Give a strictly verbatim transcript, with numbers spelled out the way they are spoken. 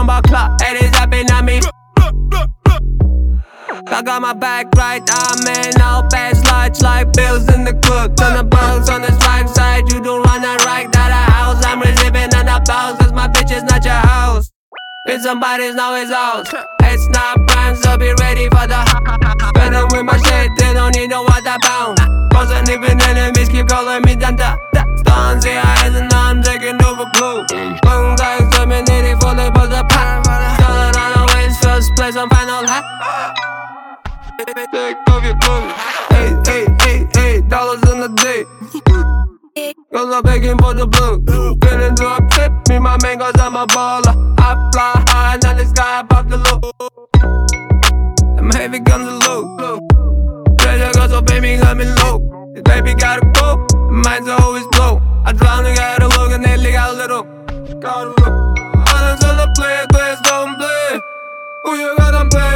bomba clock, it is happening at me. I got my back right, I'm in all bad lights like bills in the club. Turn the bugs on the right side, you don't run that right out of house. I'm living on the bounce, cause my bitch is not your house. It's somebody's now it's out. It's not prime, so be ready for the better with my shit, they don't need no water bound. Wasn't even enemies keep calling me Danta. Stone see eyes and I'm taking over blue. Long time terminated for the buzzer pop. Started on the ways, first place on final high. Take off your clothes. Eight, eight, eight, eight dollars in a day. Cause I'm begging for the blue. Get into a trip, me my man cause I'm a baller. I fly high, now the sky above the low. Them heavy guns are low. Treasure cause so baby got me low. This baby gotta go, mine's always blow. I drown and gotta look and they got a little. Gotta look. Others on the play, players don't play. Who you got them play?